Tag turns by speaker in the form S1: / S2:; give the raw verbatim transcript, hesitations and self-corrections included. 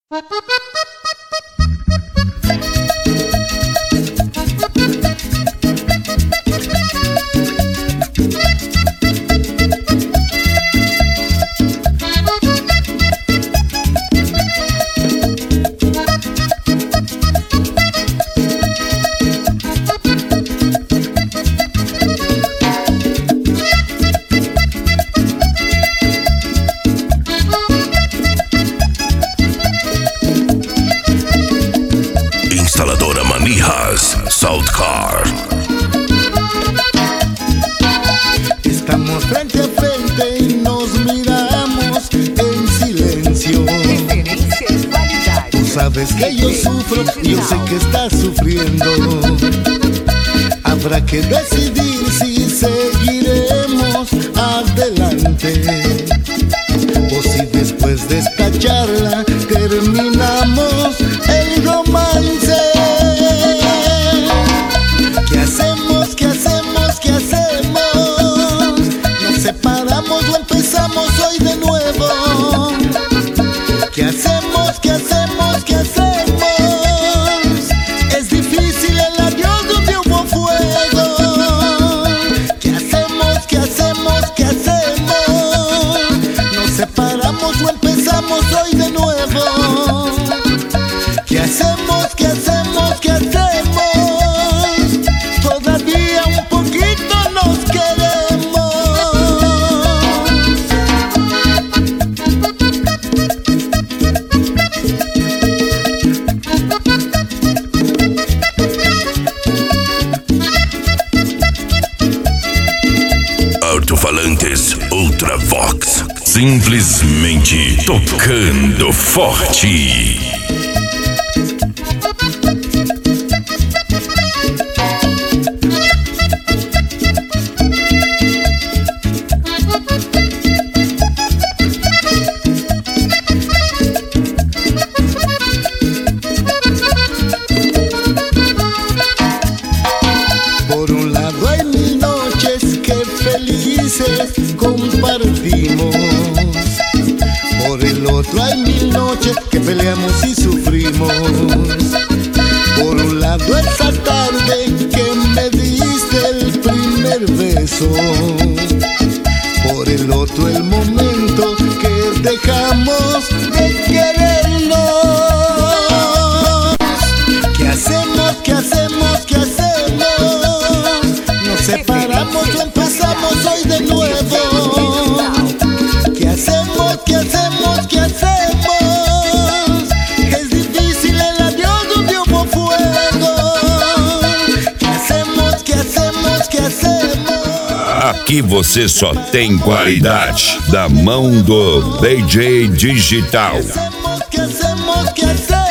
S1: Instaladora Manijas, South Car.
S2: Estamos frente a frente y nos miramos en silencio.
S3: Referência e qualidade.
S2: Tú sabes que yo sufro y yo sé que estás sufriendo. Habrá que decidir si seguiremos adelante o si después de esta charla terminamos el romance. ¿Qué hacemos? ¿Qué hacemos? ¿Qué hacemos? ¿Nos separamos o empezamos hoy de nuevo? ¿Qué hacemos? ¿Qué hacemos? ¿Qué hacemos? Es difícil el adiós donde hubo fuego. ¿Qué hacemos? ¿Qué hacemos? ¿Qué hacemos? ¿Nos separamos o empezamos hoy de nuevo? ¿Qué hacemos? ¿Qué hacemos? ¿Qué hacemos? Todavía un poquito nos queremos.
S1: Alto-falantes Ultravox, simplesmente tocando forte.
S2: Por un lado hay mil noches que felices compartimos. Por el otro hay mil noches que peleamos y sufrimos. Por un lado esa tarde que me diste el primer beso. Por el otro el momento que dejamos de querernos. ¿Qué hacemos? ¿Qué hacemos? ¿Qué hacemos? Nos separamos o empezamos hoy de nuevo. ¿Qué hacemos? ¿Qué hacemos? ¿Qué hacemos? Es difícil el adiós donde hubo fuego. ¿Qué hacemos? ¿Qué hacemos? ¿Qué hacemos?
S4: Aqui você só tem qualidade da mão do D J Digital.
S2: ¿Qué hacemos? ¿Qué hacemos? ¿Qué hacemos?